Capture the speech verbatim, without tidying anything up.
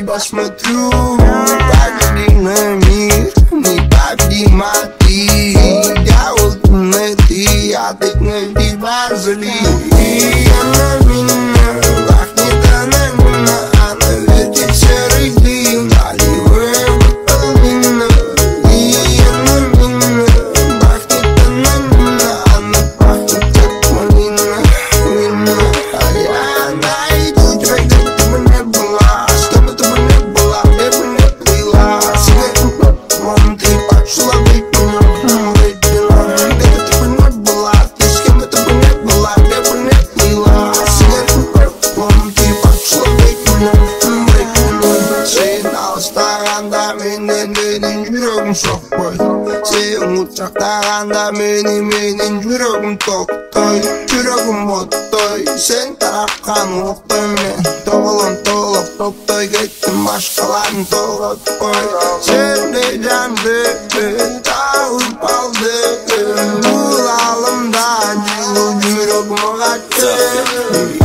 посмотрю. Погляди на мир, непобедима ты. Я вот на ты, а ты на тебя зли. И она меня пахнет, она меня, она вертит серый дым. Наливаем бутылина. И она меня пахнет, она меня, она пахнет как малина, вина. А я найду тебя, где ты бы не была, с кем бы ты бы не была, где бы не плыла. Сигарету вон ты пошла быть меня, быть меня. Где бы ты бы не была, ты с кем бы ты бы не была, где бы не плыла. Сигарету вон ты пошла быть меня, быть меня. Senin ağustağında benim benim yüreğim sokmay. Senin uçaktağında benim benim yüreğim toktoy. Yüreğim ottoy, sen tarafkan ottoy men. Toğulun toğulup toktoy gittim başkalarını toğuttoy. Sen de candı, tağıp aldı. Bulalım da yüreğimi kaçtı.